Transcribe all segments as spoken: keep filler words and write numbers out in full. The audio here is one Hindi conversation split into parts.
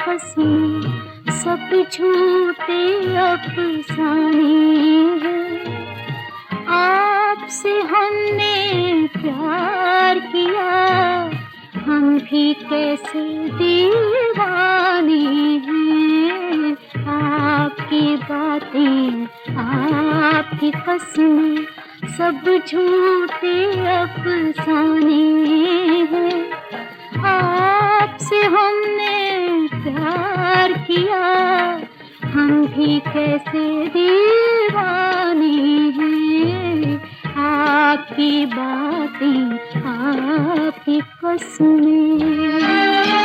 कसमें सब झूठे अफसाने हैं। आपसे हमने प्यार किया, हम भी कैसे दीवाने हैं। आपकी बातें, आपकी कसमें सब झूठे अफसाने हैं। आपसे हमने प्यार किया, हम भी कैसे दीवाने हैं। आपकी बातें, आपकी कसमें।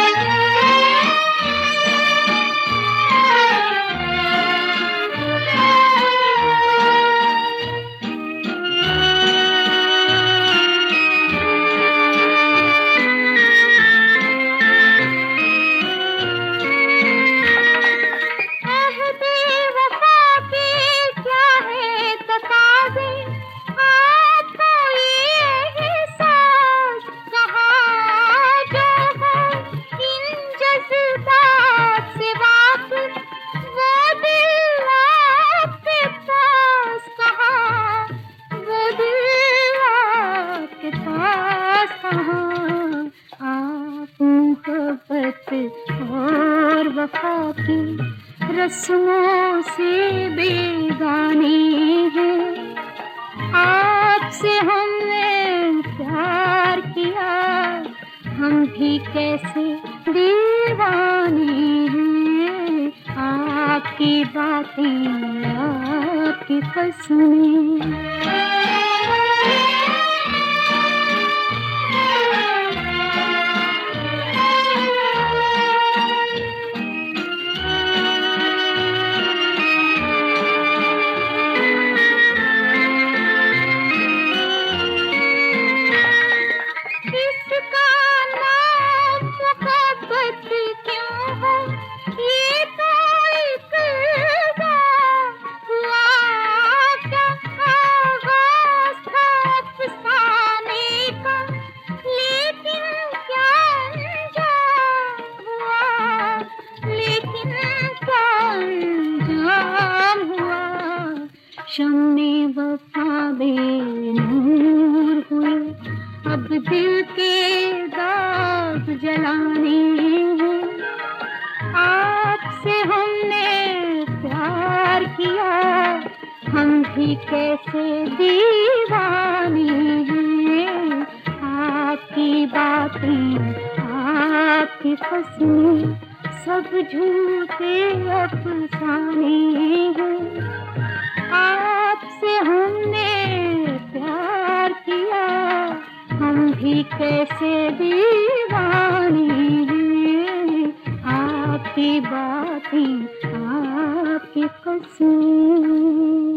और वफा की रस्मों से बेगाने हैं। आपसे हमने प्यार किया, हम भी कैसे दीवाने हैं। आपकी बातें, आपकी कसमें। शम्मे वफा बेनूर हुए, अब दिल के दाग जलाने हैं। आपसे हमने प्यार किया, हम भी कैसे दीवाने हैं। आपकी बातें, आपकी कसमें सब झूठे अफसाने हैं। आपसे हमने प्यार किया, हम भी कैसे दीवाने हैं। आपकी बातें, आपकी कसमें।